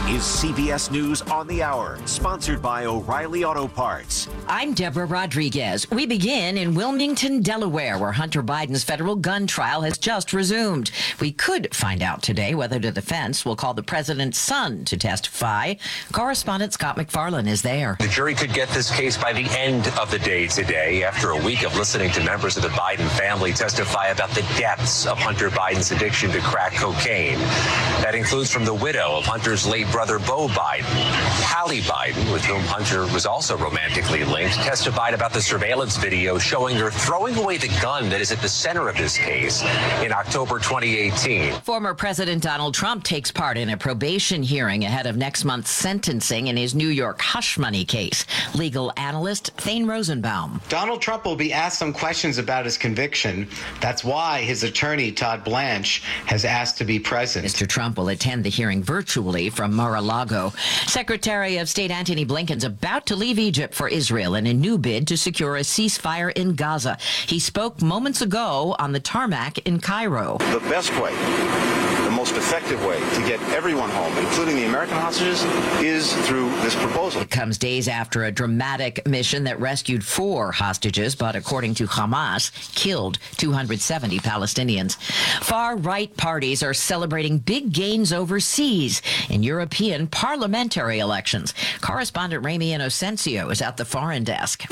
is CBS News on the Hour, sponsored by O'Reilly Auto Parts. I'm Deborah Rodriguez. We begin in Wilmington, Delaware, where Hunter Biden's federal gun trial has just resumed. We could find out today whether the defense will call the president's son to testify. Correspondent Scott McFarlane is there. The jury could get this case by the end of the day today, after a week of listening to members of the Biden family testify about the depths of Hunter Biden's addiction to crack cocaine. That includes from the widow of Hunter's late brother, Beau Biden. Hallie Biden, with whom Hunter was also romantically linked, testified about the surveillance video showing her throwing away the gun that is at the center of this case in October 2018. Former President Donald Trump takes part in a probation hearing ahead of next month's sentencing in his New York hush money case. Legal analyst Thane Rosenbaum. Donald Trump will be asked some questions about his conviction. That's why his attorney, Todd Blanche, has asked to be present. Mr. Trump will attend the hearing virtually from Mar-a-Lago. Secretary of State Antony Blinken's about to leave Egypt for Israel in a new bid to secure a ceasefire in Gaza. He spoke moments ago on the tarmac in Cairo. The best way, the most effective way to get everyone home, including the American hostages, is through this proposal. It comes days after a dramatic mission that rescued 4 hostages, but according to Hamas, killed 270 Palestinians. Far-right parties are celebrating big gains overseas in European parliamentary elections. Correspondent Ramy Inocencio is at the foreign desk.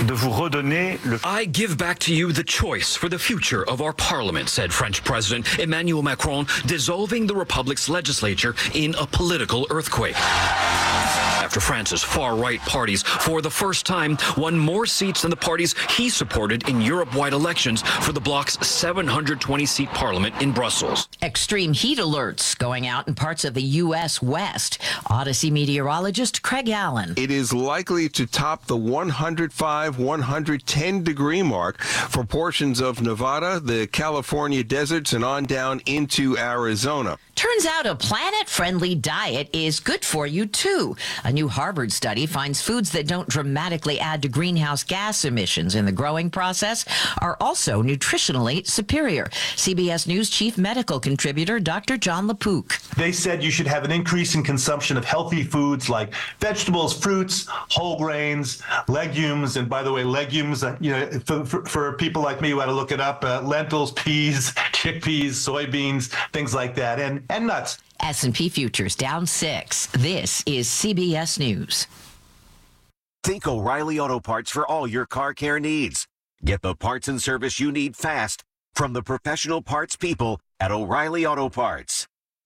I give back to you the choice for the future of our parliament, said French President Emmanuel Macron, dissolving the Republic's legislature in a political earthquake. After France's far-right parties, for the first time, won more seats than the parties he supported in Europe-wide elections for the bloc's 720-seat parliament in Brussels. Extreme heat alerts going out in parts of the U.S. West. Odyssey meteorologist Craig Allen. It is likely to top the 105, 110-degree mark for portions of Nevada, the California deserts, and on down into Arizona. Turns out a planet-friendly diet is good for you, too. A new Harvard study finds foods that don't dramatically add to greenhouse gas emissions in the growing process are also nutritionally superior. CBS News chief medical contributor Dr. John LaPook. They said you should have an increase in consumption of healthy foods like vegetables, fruits, whole grains, legumes. And by the way, legumes, for people like me who had to look it up, lentils, peas, chickpeas, soybeans, things like that, and nuts. S&P futures down 6. This is CBS News. Think O'Reilly Auto Parts for all your car care needs. Get the parts and service you need fast from the professional parts people at O'Reilly Auto Parts.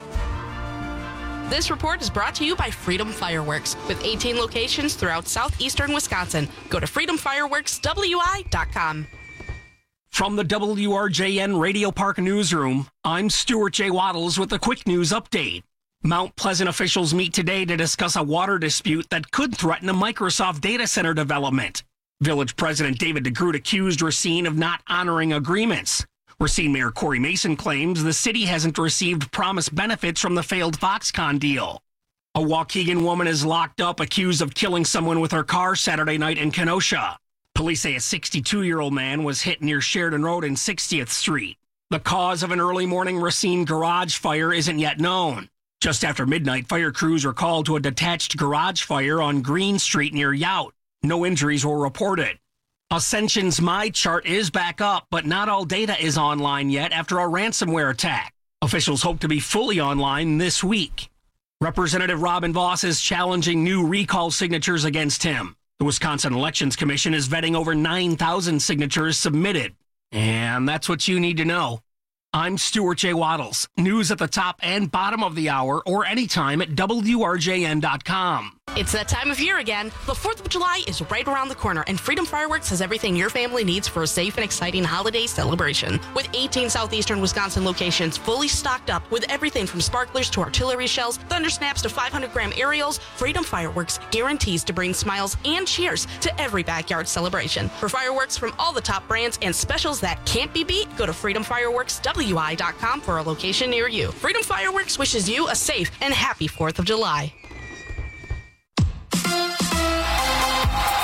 This report is brought to you by Freedom Fireworks, with 18 locations throughout southeastern Wisconsin. Go to freedomfireworkswi.com. From the WRJN Radio Park Newsroom, I'm Stuart J. Waddles with a quick news update. Mount Pleasant officials meet today to discuss a water dispute that could threaten a Microsoft data center development. Village President David DeGroot accused Racine of not honoring agreements. Racine Mayor Corey Mason claims the city hasn't received promised benefits from the failed Foxconn deal. A Waukegan woman is locked up accused of killing someone with her car Saturday night in Kenosha. Police say a 62-year-old man was hit near Sheridan Road and 60th Street. The cause of an early morning Racine garage fire isn't yet known. Just after midnight, fire crews were called to a detached garage fire on Green Street near Yout. No injuries were reported. Ascension's MyChart is back up, but not all data is online yet after a ransomware attack. Officials hope to be fully online this week. Representative Robin Voss is challenging new recall signatures against him. The Wisconsin Elections Commission is vetting over 9,000 signatures submitted. And that's what you need to know. I'm Stuart J. Waddles. News at the top and bottom of the hour or anytime at WRJN.com. It's that time of year again. The 4th of July is right around the corner, and Freedom Fireworks has everything your family needs for a safe and exciting holiday celebration. With 18 southeastern Wisconsin locations fully stocked up with everything from sparklers to artillery shells, thunder snaps to 500-gram aerials, Freedom Fireworks guarantees to bring smiles and cheers to every backyard celebration. For fireworks from all the top brands and specials that can't be beat, go to freedomfireworkswi.com for a location near you. Freedom Fireworks wishes you a safe and happy 4th of July.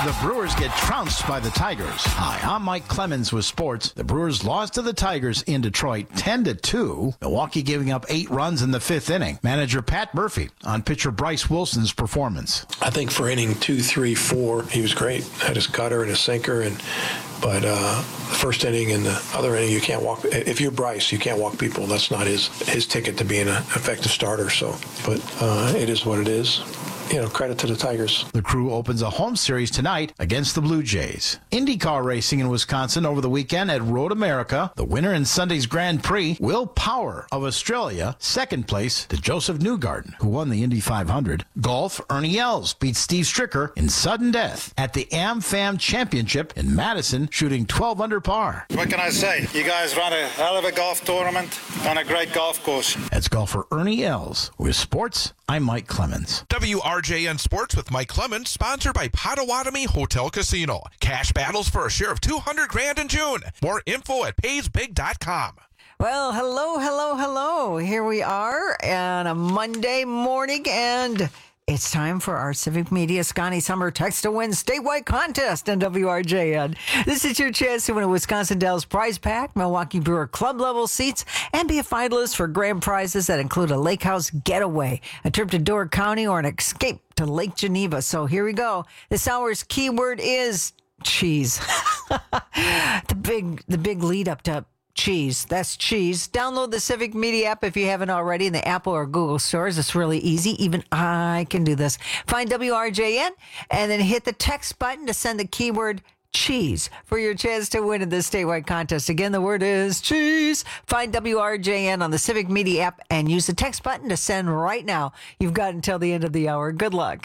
The Brewers get trounced by the Tigers. Hi, I'm Mike Clemens with sports. The Brewers lost to the Tigers in Detroit 10-2. Milwaukee giving up 8 runs in the 5th inning. Manager Pat Murphy on pitcher Bryce Wilson's performance. I think for inning 2, 3, 4, he was great. Had his cutter and his sinker, but the first inning and the other inning, you can't walk. If you're Bryce, you can't walk people. That's not his ticket to being an effective starter. So, but it is what it is. Credit to the Tigers. The Crew opens a home series tonight against the Blue Jays. IndyCar racing in Wisconsin over the weekend at Road America. The winner in Sunday's Grand Prix, Will Power of Australia, second place to Joseph Newgarden, who won the Indy 500. Golf, Ernie Els beat Steve Stricker in sudden death at the AmFam Championship in Madison, shooting 12 under par. What can I say? You guys run a hell of a golf tournament on a great golf course. That's golfer Ernie Els. With sports, I'm Mike Clemens. WRJN Sports with Mike Clemens, sponsored by Potawatomi Hotel Casino. Cash battles for a share of $200,000 in June. More info at paysbig.com. Well, hello. Here we are on a Monday morning, and it's time for our Civic Media Scotty Summer Text to Win statewide contest on WRJN. This is your chance to win a Wisconsin Dells prize pack, Milwaukee Brewer club level seats, and be a finalist for grand prizes that include a lake house getaway, a trip to Door County, or an escape to Lake Geneva. So here we go. This hour's keyword is cheese. The big lead up to cheese. That's cheese. Download the Civic Media app if you haven't already in the Apple or Google stores. It's really easy. Even I can do this. Find WRJN and then hit the text button to send the keyword cheese for your chance to win in this statewide contest. Again, the word is cheese. Find WRJN on the Civic Media app and use the text button to send right now. You've got until the end of the hour. Good luck.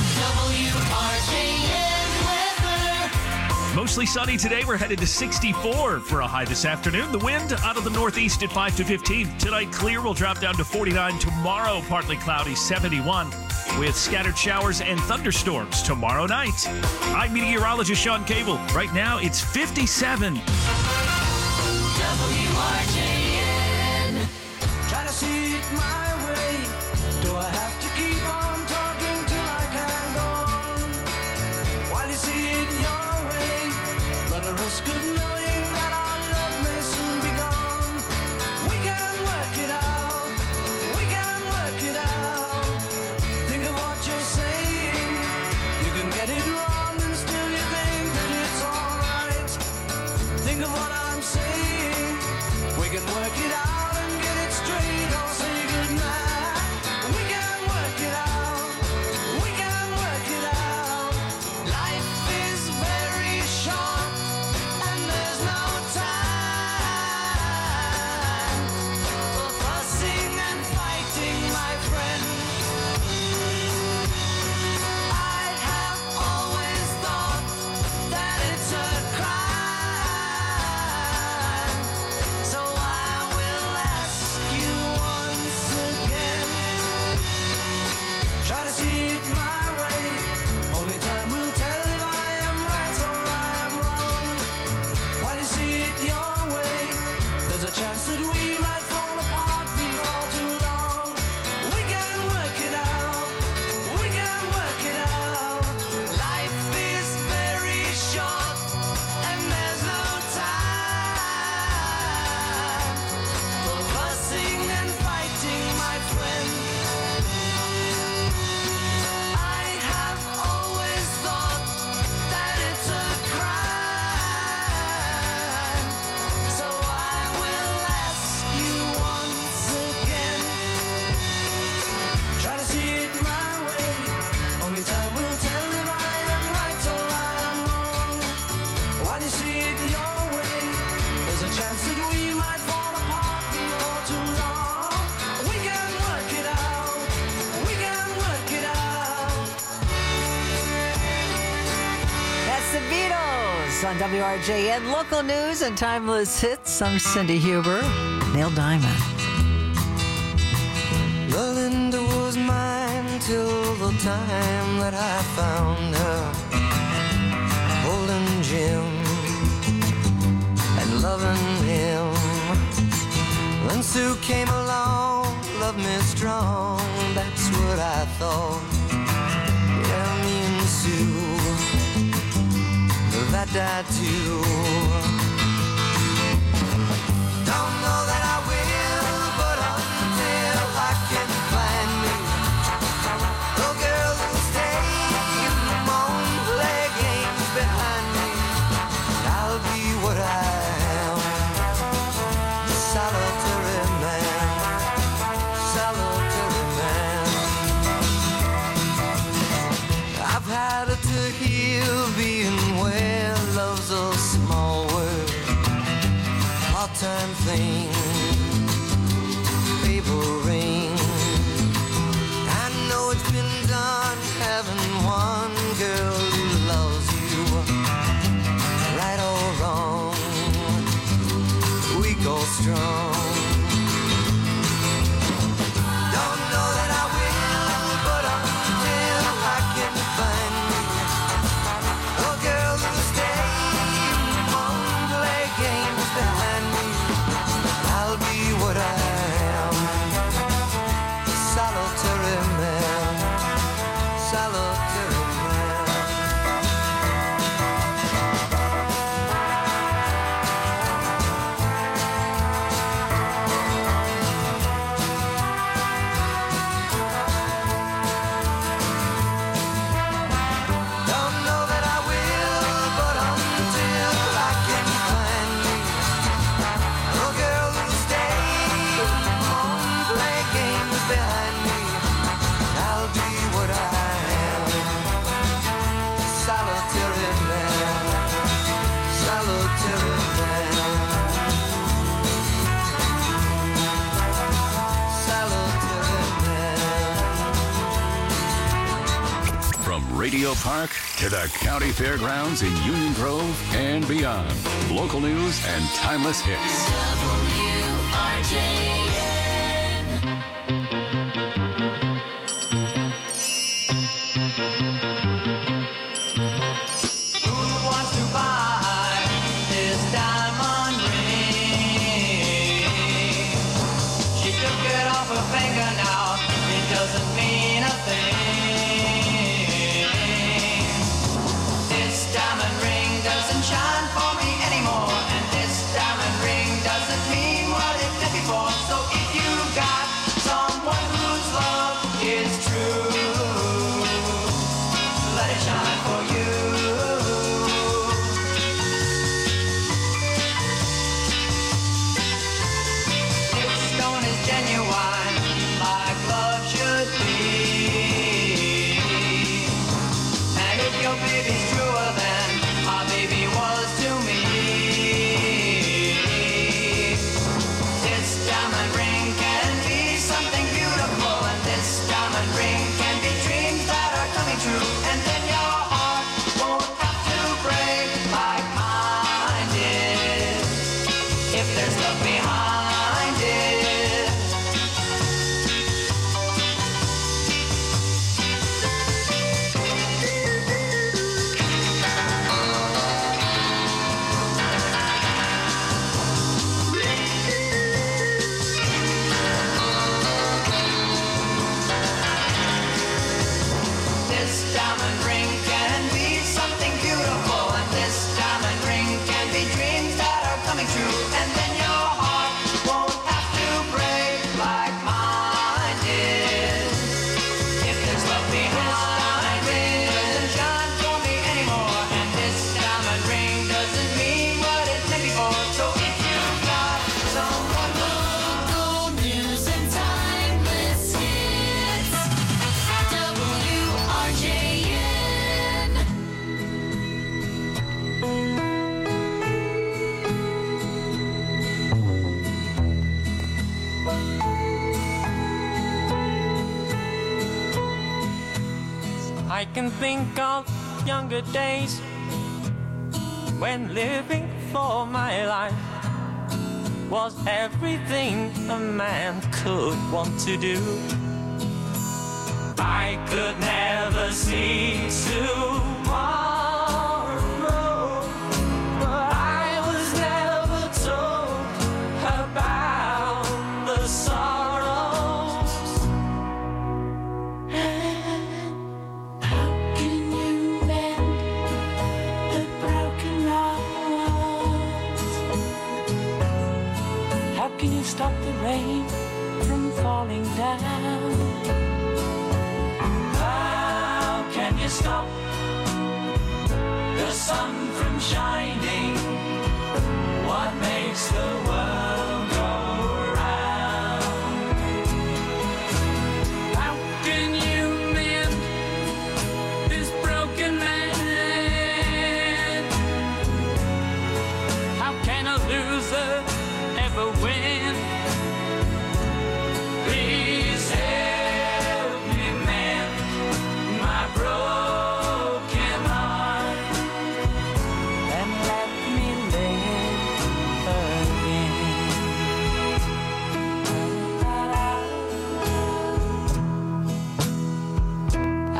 Mostly sunny today. We're headed to 64 for a high this afternoon. The wind out of the northeast at 5 to 15. Tonight, clear. Will drop down to 49. Tomorrow, partly cloudy, 71. With scattered showers and thunderstorms tomorrow night. I'm meteorologist Sean Cable. Right now, it's 57. WRJN. Try to see it my way. Do I have to keep on talking till I can go on? While you see it your the risk of knowing that our love may soon be gone. We can work it out. We can work it out. Think of what you're saying. You can get it wrong and still you think that it's alright. Think of what I'm saying. We can work it out and get it straight or say goodnight. We can work it out. We can work it out. Life is very short. There's no time for fussing and fighting, my friend. I have always thought that it's a crime, so I will ask you once again. Try to see it my way. Only time will tell if I am right or I am wrong. While you see it your way, there's a chance that we might fall apart before too long. We can work it out. We can work it out. Life is very short and there's no time for fussing and fighting, my friend. I have always thought that it's a crime, so I will ask you once again. Try to see it my way. Only time will tell if I am right or I am wrong. While you see it your way, there's a chance that we might fall apart before too long. We can work it out. We can work it out. That's the Beatles on WRJN. Local news and timeless hits. I'm Cindy Huber. Neil Diamond. Linda was mine till the time that I found her holding Jim and loving him. Then Sue came along, loved me strong, that's what I thought. Yeah, me and Sue I do. Don't know that I will, but until I can find me a girl who'll stay and won't play games behind me, I'll be what I am, a solitary man, solitary man. I've had to heal being where love's a small word, part-time thing, paper ring. I know it's been done having one girl who loves you, right or wrong, weak or strong. Don't know that I will, but until I can find me a girl who'll stay and won't play games behind me, I'll be what I am, a solitary man, solitary man. Don't know that I will, but until I can find me a girl who'll stay and won't play games behind me, I'll be what I am, solitary man, solitary man, solitary man. From Radio Park to the County Fairgrounds in Union Grove and beyond. Local news and timeless hits. Who wants to buy this diamond ring? She took it off her finger now, it doesn't mean a thing. This diamond ring doesn't shine for me anymore, and this diamond ring doesn't mean what it did before. So if you got someone whose love is true, let it shine for you. If stone is genuine, like love should be, and if your baby's truer than my baby was to me, this diamond ring can be something beautiful, and this diamond ring can be dreams that are coming true, and then your heart won't have to break like mine did, if there's love behind it. This diamond ring can be something beautiful, and this diamond ring can be dreams that are coming true, and then your heart won't have to break like mine did, if there's love behind it. Doesn't shine for me anymore, and this diamond ring doesn't mean what it did before. So if you've got someone local news and timeless hits, WRJN. I can think of younger days when living for my life was everything a man could want to do. I could never see tomorrow, but I was never told about the sorrows. How can you mend a broken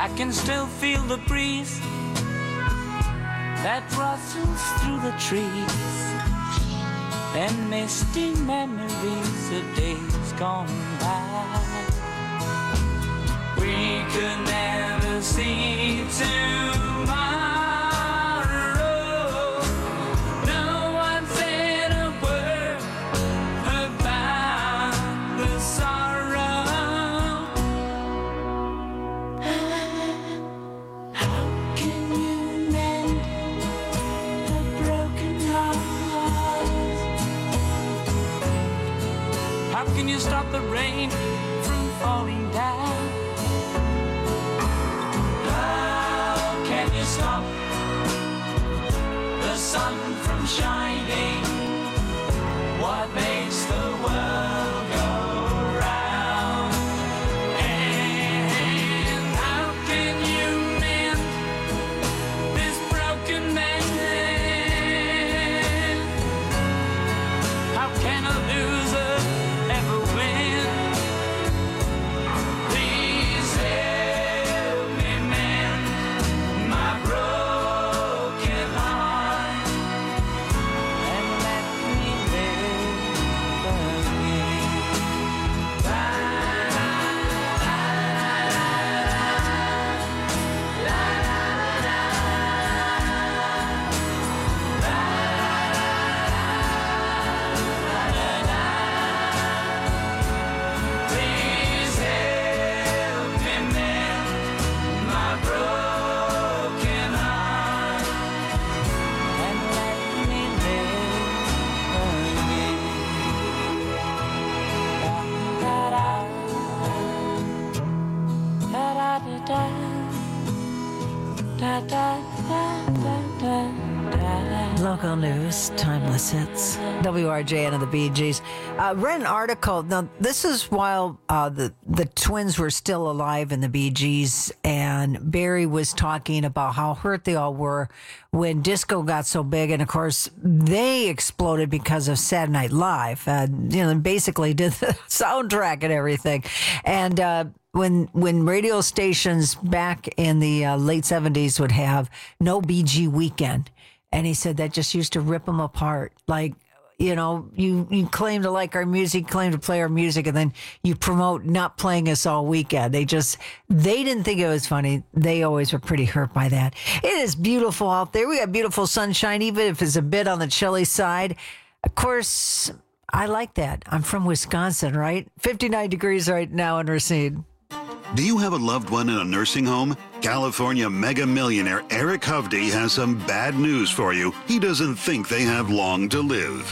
I can still feel the breeze that rustles through the trees, and misty memories of days gone by. We could never see tomorrow. No one said a word about the sorrow. How can you mend a broken heart? How can you stop the rain from falling down? How can you stop the sun from shining? What makes the world go round? And how can you mend this broken man? How can a loser ever win? Please help me mend my broken heart and let me live again. Please help me mend my broken heart and let me Local news, timeless hits. WRJN and the Bee Gees. Read an article. Now, this is while the twins were still alive in the Bee Gees, and Barry was talking about how hurt they all were when disco got so big, and of course they exploded because of Saturday Night Live. Basically did the soundtrack and everything, and. When radio stations back in the late 70s would have no BG weekend, and he said that just used to rip them apart. Like, you claim to like our music, claim to play our music, and then you promote not playing us all weekend. They didn't think it was funny. They always were pretty hurt by that. It is beautiful out there. We got beautiful sunshine, even if it's a bit on the chilly side. Of course, I like that. I'm from Wisconsin, right? 59 degrees right now in Racine. Do you have a loved one in a nursing home? California mega millionaire Eric Hovde has some bad news for you. He doesn't think they have long to live.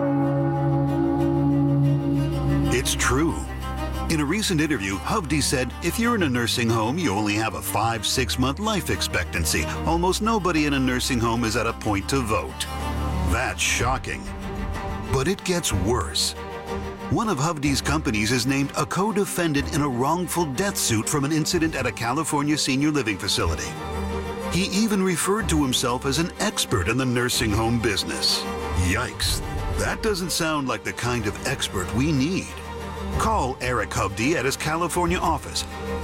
It's true. In a recent interview, Hovde said, if you're in a nursing home, you only have a 5-6 month life expectancy. Almost nobody in a nursing home is at a point to vote. That's shocking. But it gets worse. One of Hovde's companies is named a co-defendant in a wrongful death suit from an incident at a California senior living facility. He even referred to himself as an expert in the nursing home business. Yikes. That doesn't sound like the kind of expert we need. Call Eric Hovde at his California office,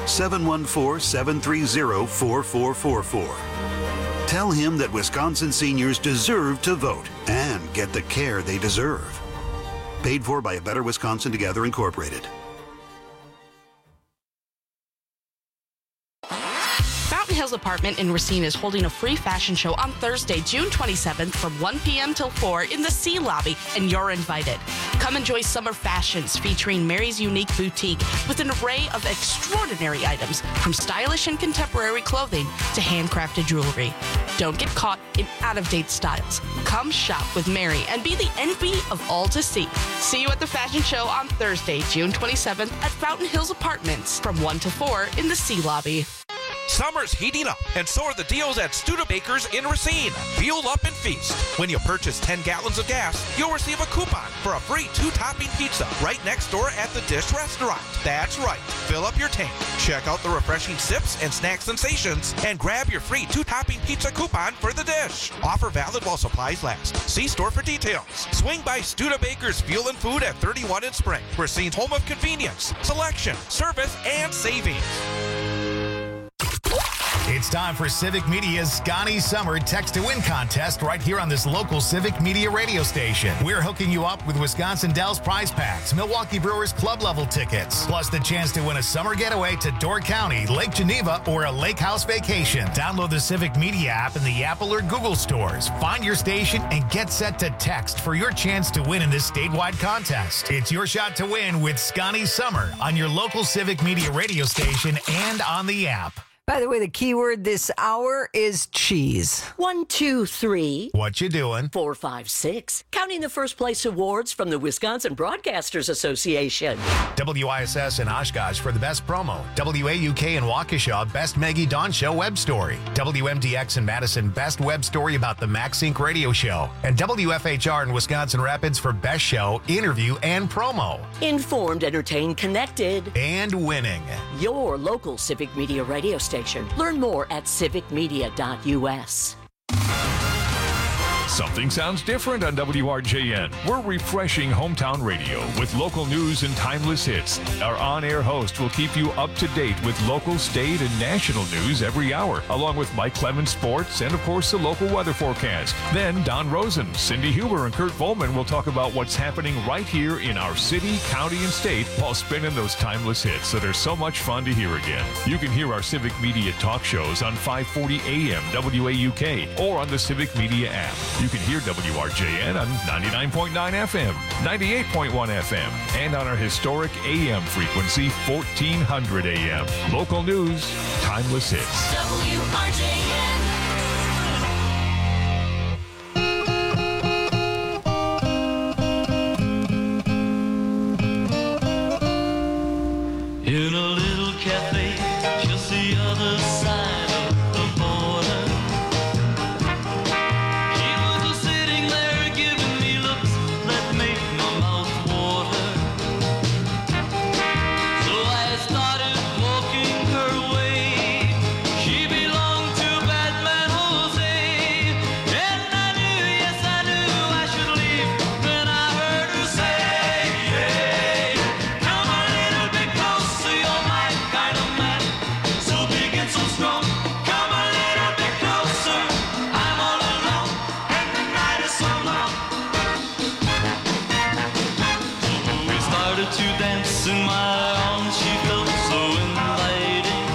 714-730-4444. Tell him that Wisconsin seniors deserve to vote and get the care they deserve. Paid for by A Better Wisconsin Together, Incorporated. Fountain Hills Apartment in Racine is holding a free fashion show on Thursday, June 27th from 1 p.m. till 4 in the C Lobby, and you're invited. Come enjoy summer fashions featuring Mary's Unique Boutique with an array of extraordinary items, from stylish and contemporary clothing to handcrafted jewelry. Don't get caught in out-of-date styles. Come shop with Mary and be the envy of all to see. See you at the fashion show on Thursday, June 27th at Fountain Hills Apartments from 1 to 4 in the C Lobby. Summer's heating up, and so are the deals at Studebaker's in Racine. Fuel up and feast. When you purchase 10 gallons of gas, you'll receive a coupon for a free 2-topping pizza right next door at the Dish Restaurant. That's right. Fill up your tank. Check out the refreshing sips and snack sensations, and grab your free 2-topping pizza coupon for the Dish. Offer valid while supplies last. See store for details. Swing by Studebaker's Fuel and Food at 31 in Spring. Racine's home of convenience, selection, service, and savings. It's time for Civic Media's Scotty Summer Text to Win contest right here on this local Civic Media radio station. We're hooking you up with Wisconsin Dells prize packs, Milwaukee Brewers club level tickets, plus the chance to win a summer getaway to Door County, Lake Geneva, or a lake house vacation. Download the Civic Media app in the Apple or Google stores. Find your station and get set to text for your chance to win in this statewide contest. It's your shot to win with Scotty Summer on your local Civic Media radio station and on the app. By the way, the keyword this hour is cheese. 1, 2, 3. What you doing? 4, 5, 6. Counting the first place awards from the Wisconsin Broadcasters Association. WISS in Oshkosh for the best promo. WAUK in Waukesha, best Maggie Dawn Show web story. WMDX in Madison, best web story about the Max Inc. radio show. And WFHR in Wisconsin Rapids for best show, interview, and promo. Informed, entertained, connected. And winning. Your local Civic Media radio station. Learn more at civicmedia.us. Something sounds different on WRJN. We're refreshing hometown radio with local news and timeless hits. Our on-air host will keep you up to date with local, state, and national news every hour, along with Mike Clemens Sports and, of course, the local weather forecast. Then Don Rosen, Cindy Huber, and Kurt Volman will talk about what's happening right here in our city, county, and state while spinning those timeless hits that are so much fun to hear again. You can hear our Civic Media talk shows on 540 AM WAUK or on the Civic Media app. You can hear WRJN on 99.9 FM, 98.1 FM, and on our historic AM frequency, 1400 AM. Local news, timeless hits. WRJN. In a little cafe, just the other side of the border. She was just sitting there giving me looks that make my mouth water. So I started walking her way. She belonged to Batman Jose. And I knew, yes I knew I should leave. Then I heard her say, hey, come a little bit closer, you're my kind of man. So big and so strong. Come a little bit closer. I'm all alone and the night is so long. So we started to dance in my arms. She felt so inviting.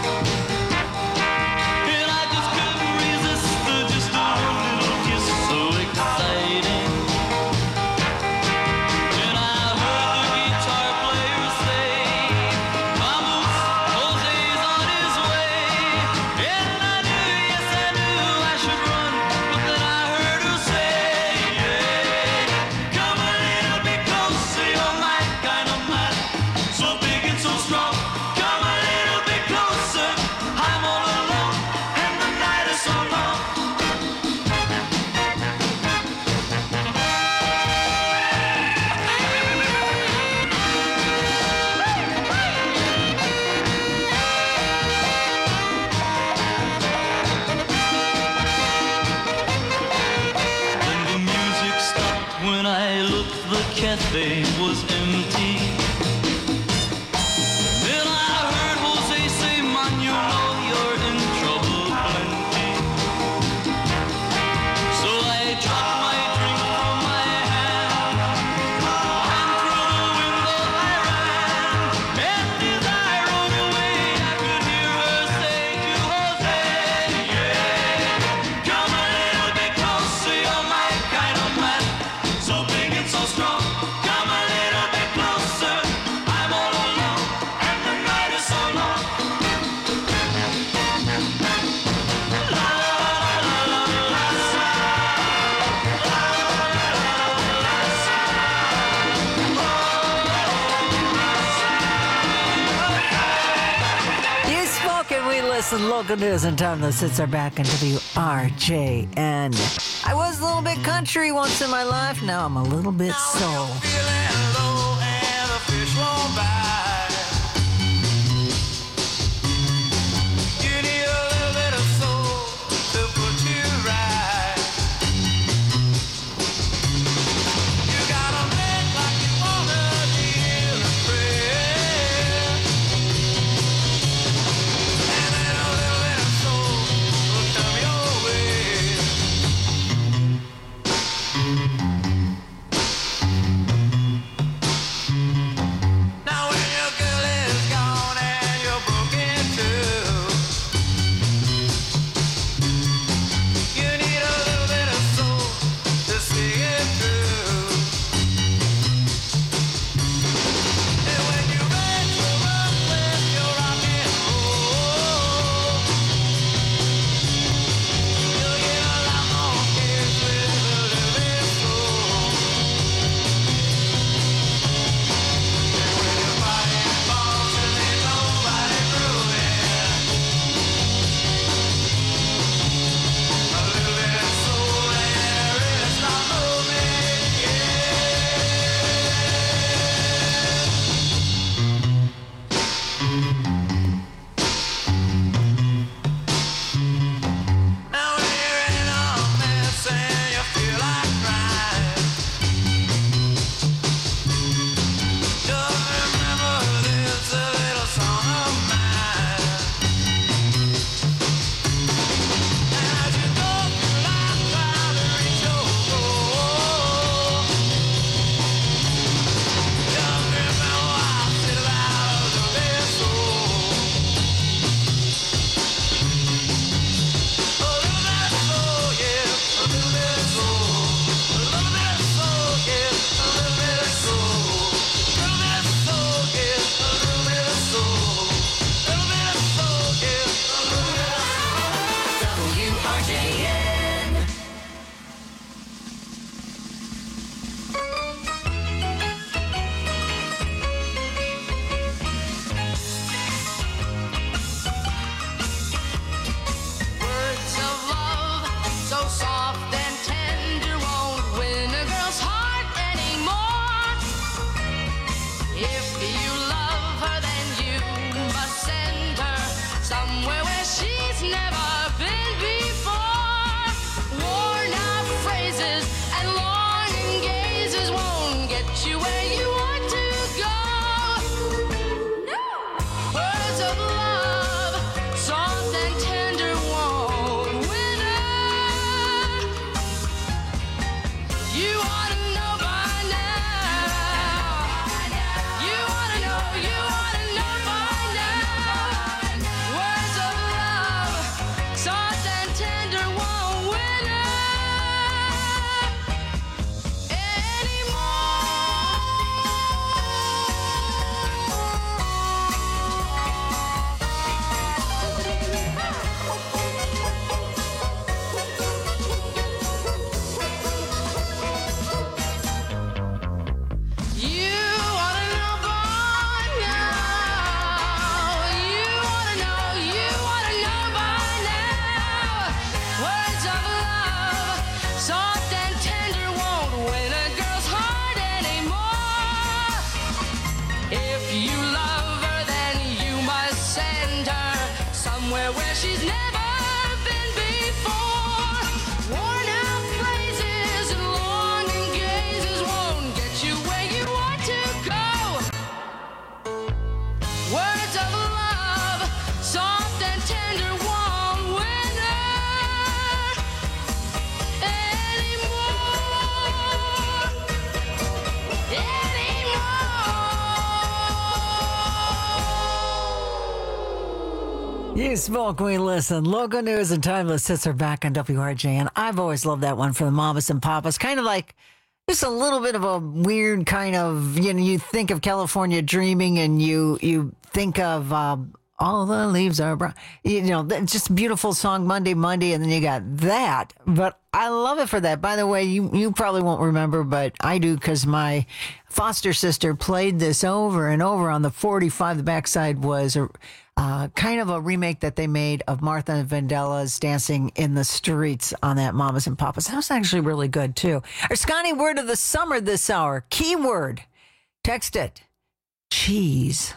And I just couldn't resist just a little kiss, so exciting. And I heard the guitar player say, Vamos, Jose's on his way. And I knew, yes I knew I should run. But then I heard her say, yeah, come a little bit closer, you're my kind of man. So big and so strong. Come a little bit closer. I'm all alone and the night is so long. When the music stopped, when I looked, the cafe was empty. Then I heard Jose say, man, you know you're in trouble plenty. So I dropped my drink from my hand, and through the window I ran. And as I rode away, I could hear her say to Jose, yeah, come a little bit closer, you're my kind of man. So big and so strong. Come a little bit closer. I'm all alone and the night is so long. You smoke and we listen. Local news and timeless hits are back in WRJN. I was a little bit country once in my life. Now I'm a little bit soul. You need a little bit of soul to put you right. You gotta make like you wanna kneel and pray. And then a little bit of soul somewhere where she's never been before. Worn out phrases and longing gazes won't get you where you want to go. Words of love, soft and tender, won't win her You smoke, we listen. Local news and timeless hits are back on WRJN. I've always loved that one for the Mamas and Papas. Kind of like just a little bit of a weird kind of, you think of California Dreaming and you think of All the Leaves Are Brown. It's just a beautiful song, Monday, and then you got that. But I love it for that. By the way, you probably won't remember, but I do because my foster sister played this over and over on the 45. The backside was kind of a remake that they made of Martha Vandella's Dancing in the Streets on that Mamas and Papas. That was actually really good, too. Our Scotty word of the summer this hour. Keyword. Text it. Cheese.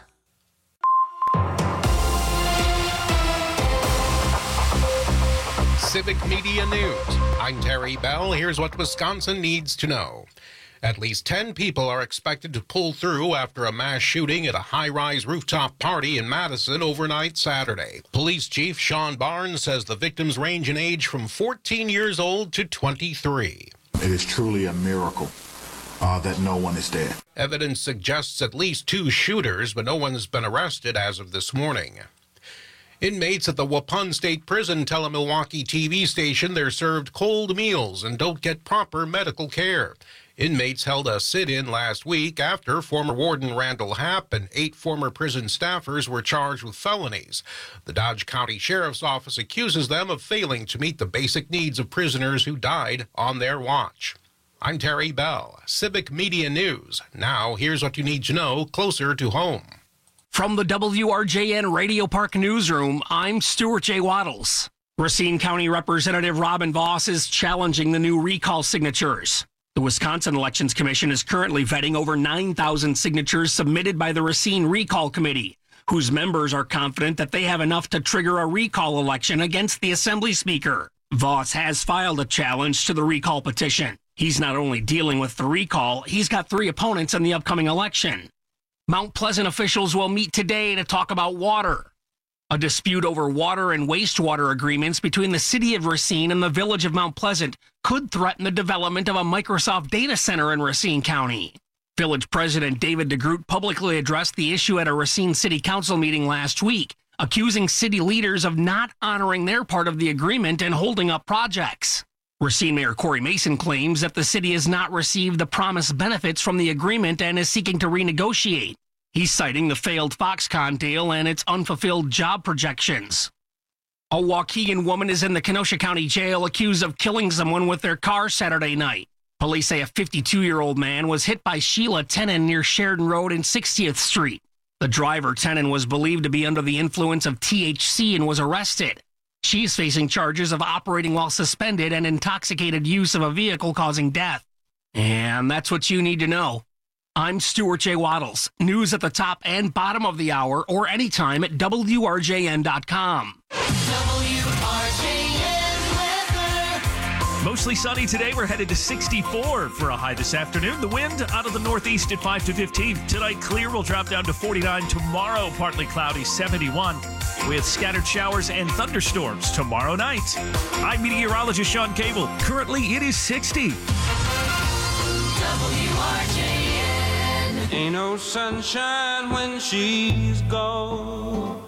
Civic Media News. I'm Terry Bell. Here's what Wisconsin needs to know. At least 10 people are expected to pull through after a mass shooting at a high-rise rooftop party in Madison overnight Saturday. Police Chief Sean Barnes says the victims range in age from 14 years old to 23. It is truly a miracle that no one is dead. Evidence suggests at least 2 shooters, but no one's been arrested as of this morning. Inmates at the Waupun State Prison tell a Milwaukee TV station they're served cold meals and don't get proper medical care. Inmates held a sit-in last week after former Warden Randall Happ and 8 former prison staffers were charged with felonies. The Dodge County Sheriff's Office accuses them of failing to meet the basic needs of prisoners who died on their watch. I'm Terry Bell, Civic Media News. Now, here's what you need to know closer to home. From the WRJN Radio Park Newsroom, I'm Stuart J. Waddles. Racine County Representative Robin Voss is challenging the new recall signatures. The Wisconsin Elections Commission is currently vetting over 9,000 signatures submitted by the Racine Recall Committee, whose members are confident that they have enough to trigger a recall election against the Assembly Speaker. Voss has filed a challenge to the recall petition. He's not only dealing with the recall, he's got 3 opponents in the upcoming election. Mount Pleasant officials will meet today to talk about water. A dispute over water and wastewater agreements between the city of Racine and the village of Mount Pleasant could threaten the development of a Microsoft data center in Racine County. Village President David DeGroot publicly addressed the issue at a Racine City Council meeting last week, accusing city leaders of not honoring their part of the agreement and holding up projects. Racine Mayor Corey Mason claims that the city has not received the promised benefits from the agreement and is seeking to renegotiate. He's citing the failed Foxconn deal and its unfulfilled job projections. A Waukegan woman is in the Kenosha County Jail accused of killing someone with their car Saturday night. Police say a 52-year-old man was hit by Sheila Tenon near Sheridan Road and 60th Street. The driver, Tenon, was believed to be under the influence of THC and was arrested. She's facing charges of operating while suspended and intoxicated use of a vehicle causing death. And that's what you need to know. I'm Stuart J. Waddles. News at the top and bottom of the hour or anytime at WRJN.com. Mostly sunny today. We're headed to 64 for a high this afternoon. The wind out of the northeast at 5 to 15. Tonight, clear. Will drop down to 49. Tomorrow, partly cloudy, 71. With scattered showers and thunderstorms tomorrow night. I'm meteorologist Sean Cable. Currently, it is 60. WRJN. Ain't no sunshine when she's gone.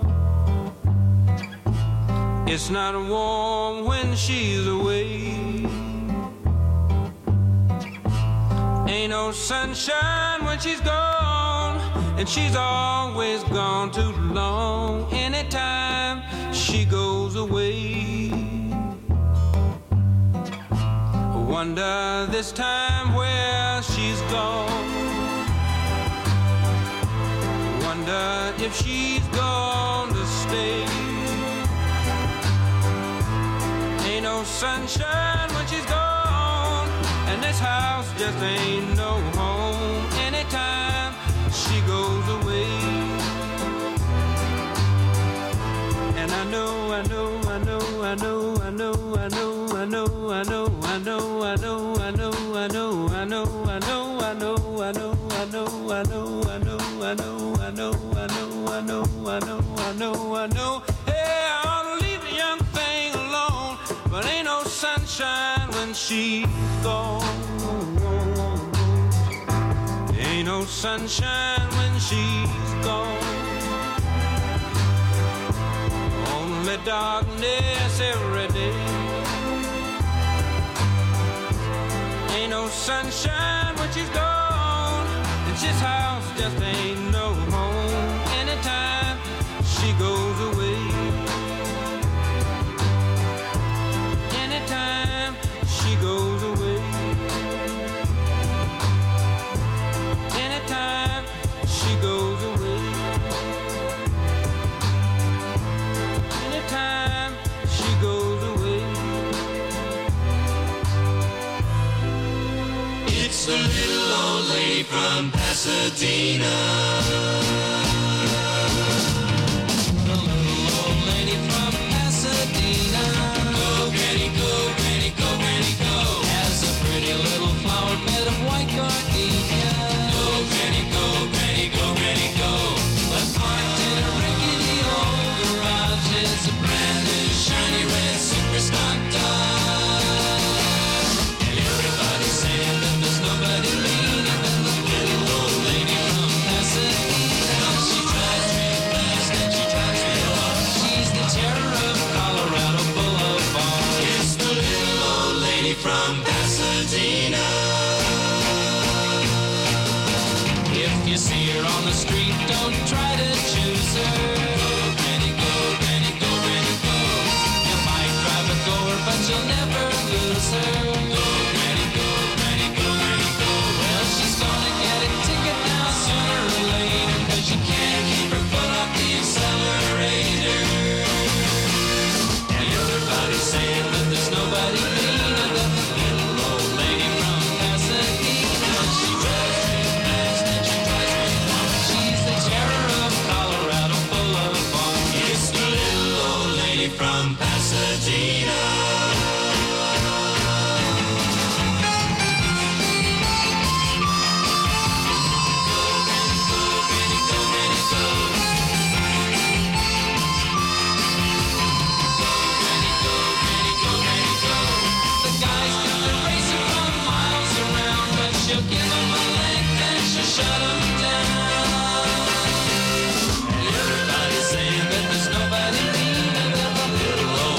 It's not warm when she's away. Ain't no sunshine when she's gone, and she's always gone too long. Anytime she goes away, I wonder this time where she's gone. Wonder if she's gonna stay. Ain't no sunshine when she's gone, and this house just ain't no home. Anytime she goes away, and I know Hey, I ought to leave the young thing alone, but ain't no sunshine when she's gone. Ain't no sunshine when she's gone. Only darkness every day. Ain't no sunshine when she's gone. And this house just ain't no home anytime she goes away. Anytime she goes away. Anytime she goes away. Anytime she goes away. It's the little old lady from Pasadena. The little old lady from Pasadena. Go, Granny, go, Granny, go, Granny, go. Has a pretty little flower bed of white gardenia. Go, Granny, go, Granny, go, Granny, go. But parked in a rickety old garage is a brand new shiny red superstar Dodge. And everybody's saying that there's nobody meaner than the little old lady from Pasadena. She drives real fast and she drives real hard. She's the terror of Colorado Boulevard. It's the little old lady from Pasadena. If you see her on the street, don't try to choose her. Go, Granny, go, Granny, go, Granny, go. You might drive a goer, but you'll never lose her. Go, Granny, go, Granny, go, Granny, go. Well, she's gonna get a ticket now sooner or later, 'cause you can't keep her foot off the accelerator. And everybody's saying that there's nobody meaner than the little old lady from Pasadena. She drives real fast and she drives real hard. She's the terror of Colorado Boulevard. It's the little old lady from Pasadena. The guys think they're racing from miles around, but she'll give them a length and she'll shut them down. And everybody's saying that there's nobody meaner than the little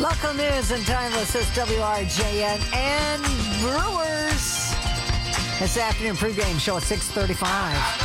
Local news and timeless is WRJN and Brewers. This afternoon pregame show at 6:35.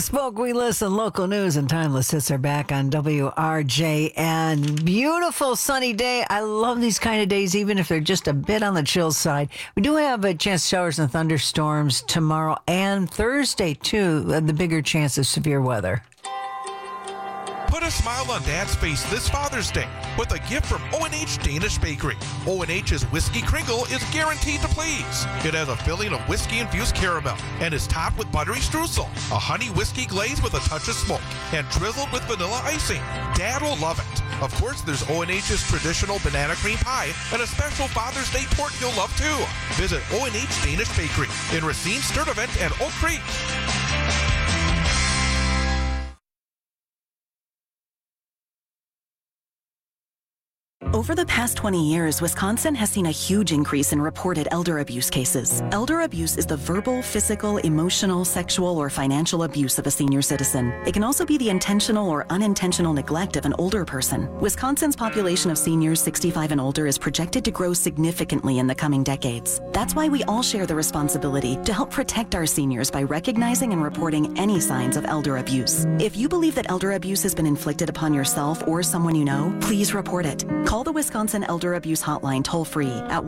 Smoke, we listen. Local news and timeless hits are back on WRJN. Beautiful sunny day. I love these kind of days, even if they're just a bit on the chill side. We do have a chance of showers and thunderstorms tomorrow and Thursday, too. The bigger chance of severe weather. Put a smile on Dad's face this Father's Day with a gift from O&H Danish Bakery. O&H's Whiskey Kringle is guaranteed to please. It has a filling of whiskey-infused caramel and is topped with buttery streusel, a honey whiskey glaze with a touch of smoke, and drizzled with vanilla icing. Dad will love it. Of course, there's O&H's traditional banana cream pie and a special Father's Day torte you'll love too. Visit O&H Danish Bakery in Racine, Sturtevant, and Oak Creek. Over the past 20 years, Wisconsin has seen a huge increase in reported elder abuse cases. Elder abuse is the verbal, physical, emotional, sexual, or financial abuse of a senior citizen. It can also be the intentional or unintentional neglect of an older person. Wisconsin's population of seniors 65 and older is projected to grow significantly in the coming decades. That's why we all share the responsibility to help protect our seniors by recognizing and reporting any signs of elder abuse. If you believe that elder abuse has been inflicted upon yourself or someone you know, please report it. Call the Wisconsin Elder Abuse Hotline toll-free at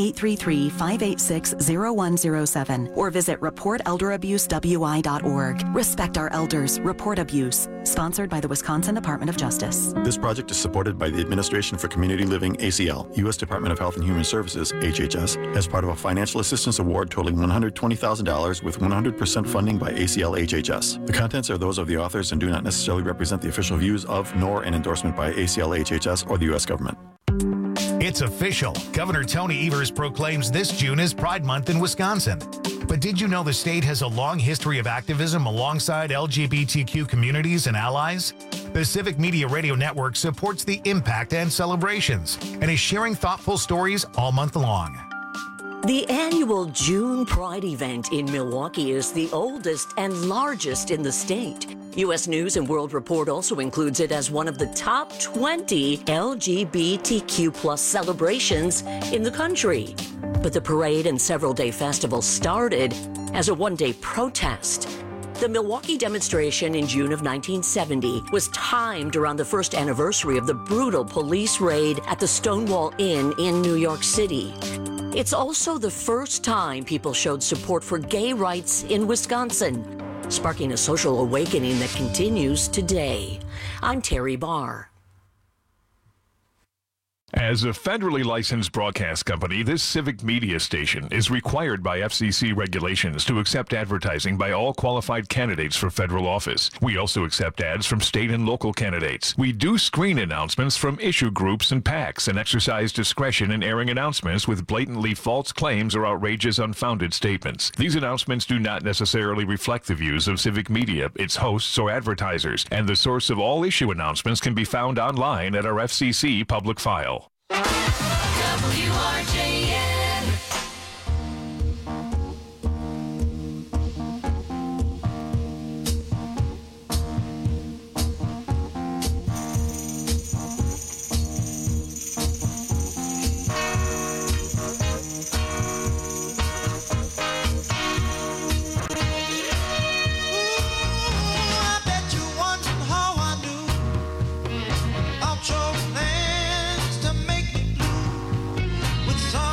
1-833-586-0107 or visit reportelderabuswi.org. Respect our elders. Report abuse. Sponsored by the Wisconsin Department of Justice. This project is supported by the Administration for Community Living, ACL, U.S. Department of Health and Human Services, HHS, as part of a financial assistance award totaling $120,000 with 100% funding by ACL HHS. The contents are those of the authors and do not necessarily represent the official views of nor an endorsement by ACL HHS or the U.S. government. It's official. Governor Tony Evers proclaims this June is Pride Month in Wisconsin. But did you know the state has a long history of activism alongside LGBTQ communities and allies? The Civic Media Radio Network supports the impact and celebrations and is sharing thoughtful stories all month long. The annual June Pride event in Milwaukee is the oldest and largest in the state. U.S. News and World Report also includes it as one of the top 20 LGBTQ plus celebrations in the country. But the parade and several-day festival started as a one-day protest. The Milwaukee demonstration in June of 1970 was timed around the first anniversary of the brutal police raid at the Stonewall Inn in New York City. It's also the first time people showed support for gay rights in Wisconsin, sparking a social awakening that continues today. I'm Terry Barr. As a federally licensed broadcast company, this civic media station is required by FCC regulations to accept advertising by all qualified candidates for federal office. We also accept ads from state and local candidates. We do screen announcements from issue groups and PACs and exercise discretion in airing announcements with blatantly false claims or outrageous, unfounded statements. These announcements do not necessarily reflect the views of civic media, its hosts, or advertisers, and the source of all issue announcements can be found online at our FCC public file. WRJN. With some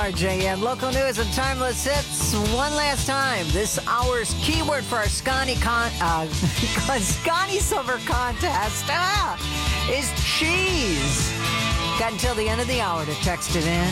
WRJN. Local news and timeless hits. One last time. This hour's keyword for our Scotty Summer Contest is cheese. Got until the end of the hour to text it in.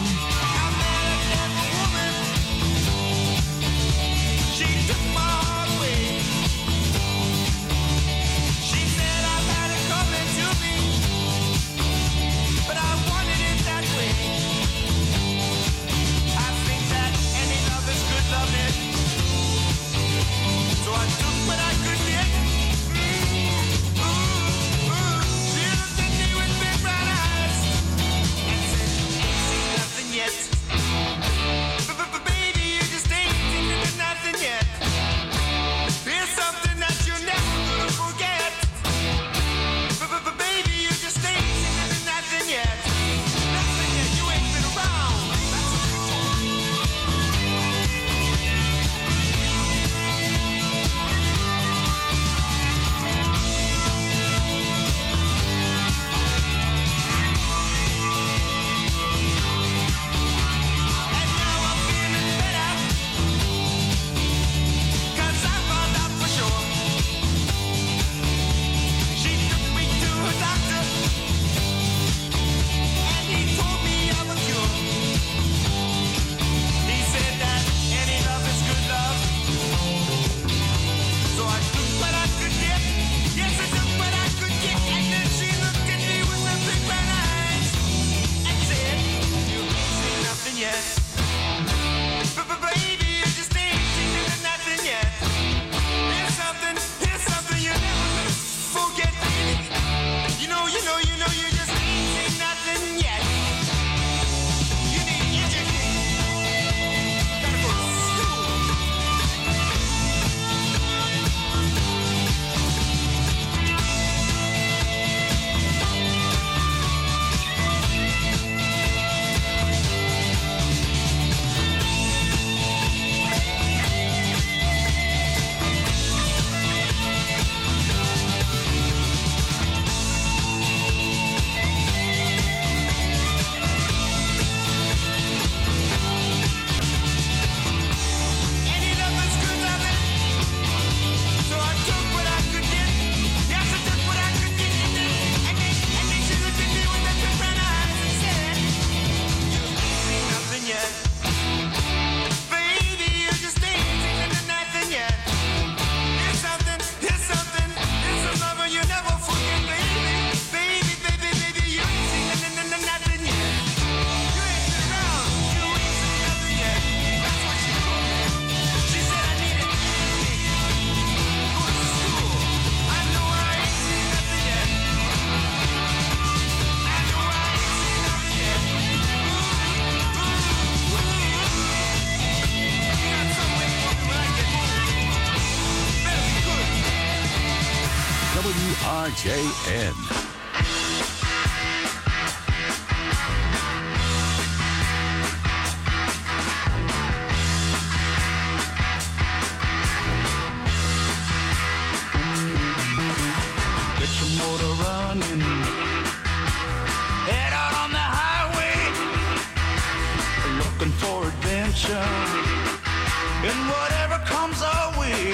WRJN. Get your motor running. Head out on the highway. Looking for adventure. And whatever comes our way.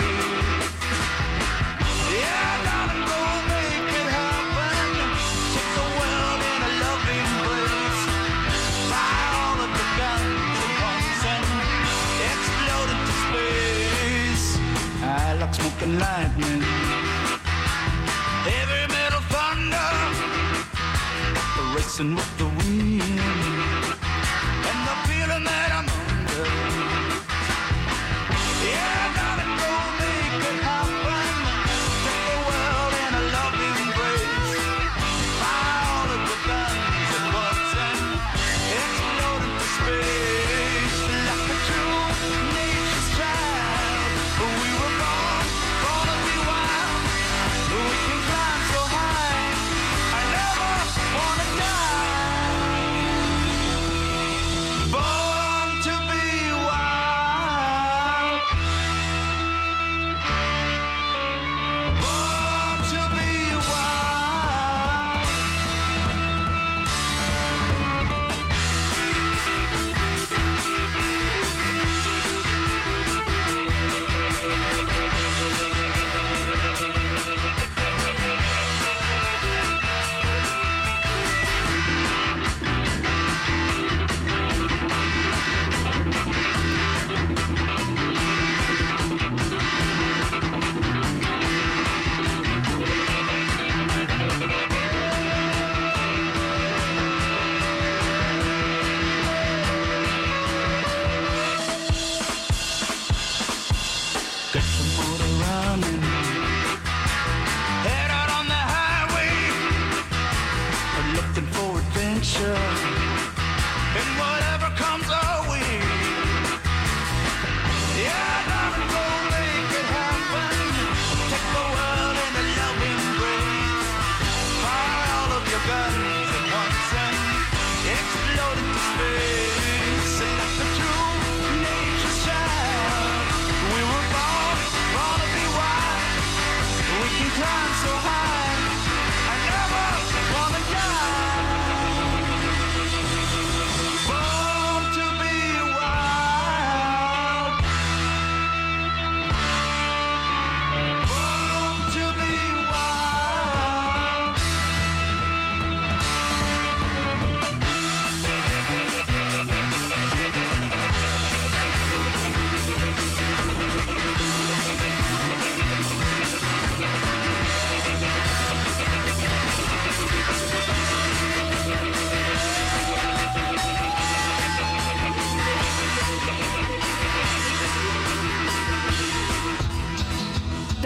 Yeah, gotta go make it happen. Take the world in a loving embrace. Fire all of the guns at once and explode into space. I like smoking lightning. Heavy metal thunder, racing with the wind, and the feeling that I'm under. Yeah, I gotta go make it happen. Take the world in a loving embrace. Fire all of the guns at once and explode into space. Like a true nature's child, we were born to be wild. We can climb so high. I never wanna die.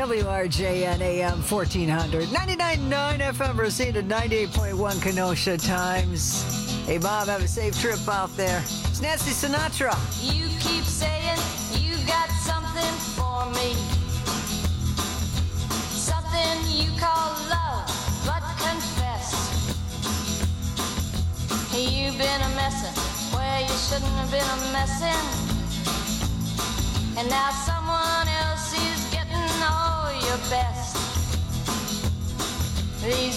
WRJN AM 1400, 99.9 FM Racine, 98.1 Kenosha Times. Hey, Bob, have a safe trip out there. It's Nancy Sinatra. You keep saying you got something for me, something you call love, but confess you've been a messin' where you shouldn't have been a messin', and now someone else is getting all your best. These